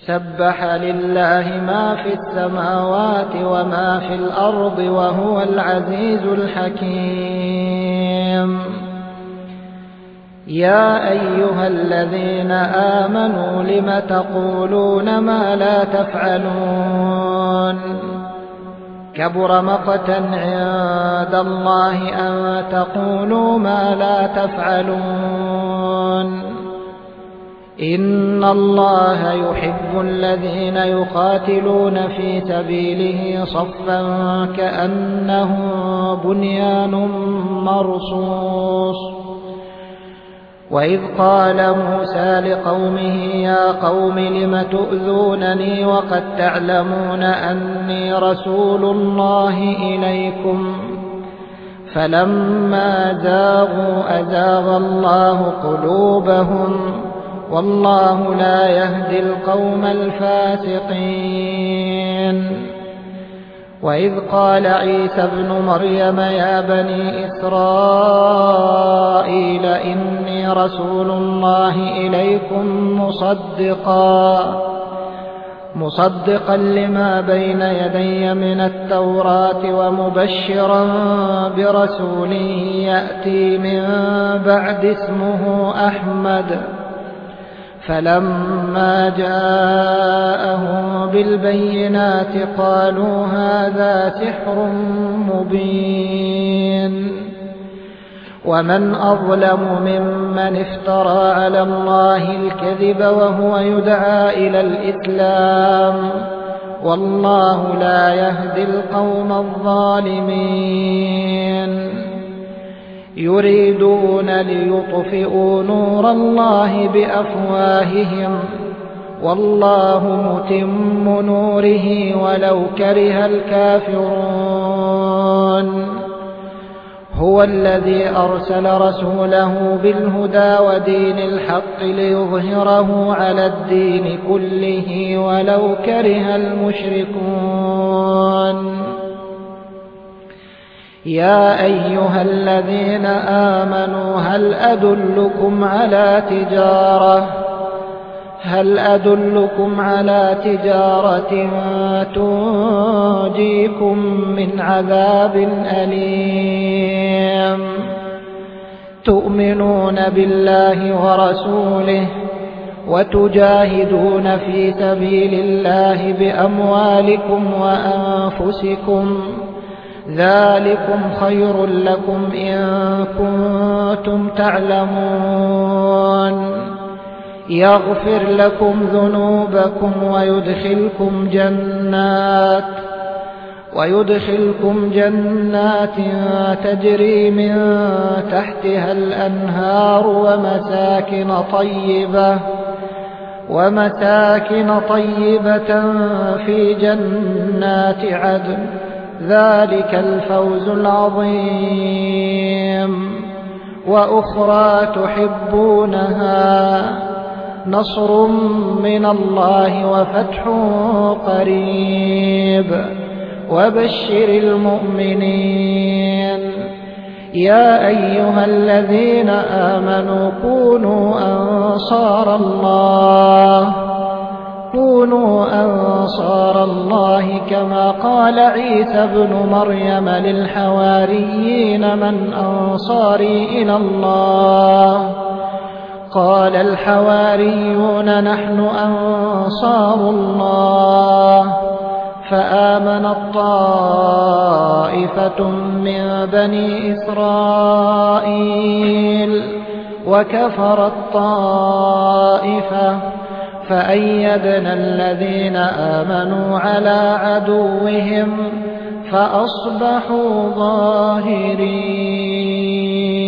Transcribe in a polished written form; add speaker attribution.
Speaker 1: سبح لله ما في السماوات وما في الأرض وهو العزيز الحكيم. يا أيها الذين آمنوا لم تقولون ما لا تفعلون كبر مقتا عند الله أن تقولوا ما لا تفعلون إن الله يحب الذين يقاتلون في سبيله صفا كأنه بنيان مرصوص. وإذ قال موسى لقومه يا قوم لم تؤذونني وقد تعلمون أني رسول الله إليكم فلما زاغوا أزاغ الله قلوبهم والله لا يهدي القوم الفاسقين. وإذ قال عيسى ابن مريم يا بني إسرائيل إني رسول الله إليكم مصدقا لما بين يدي من التوراة ومبشرا برسول يأتي من بعد اسمه أحمد. فلما جاءهم بالبينات قالوا هذا سحر مبين. ومن أظلم ممن افترى على الله الكذب وهو يدعى إلى الإسلام والله لا يهدي القوم الظالمين. يريدون ليطفئوا نور الله بأفواههم والله متم نوره ولو كره الكافرون. هو الذي أرسل رسوله بالهدى ودين الحق ليظهره على الدين كله ولو كره المشركون. يا أيها الذين آمنوا هل أدلكم على تجارة تنجيكم من عذاب أليم تؤمنون بالله ورسوله وتجاهدون في سبيل الله بأموالكم وأنفسكم ذلكم خير لكم إن كنتم تعلمون. يغفر لكم ذنوبكم ويدخلكم جنات تجري من تحتها الأنهار ومساكن طيبة في جنات عدن ذلك الفوز العظيم. وأخرى تحبونها نصر من الله وفتح قريب وبشر المؤمنين. يا أيها الذين آمنوا كونوا أنصار الله كما قال عيسى ابن مريم للحواريين من أنصاري إلى الله قال الحواريون نحن أنصار الله. فآمنت طائفة من بني إسرائيل وكفرت طائفة فأيدنا الذين آمنوا على عدوهم فأصبحوا ظاهرين.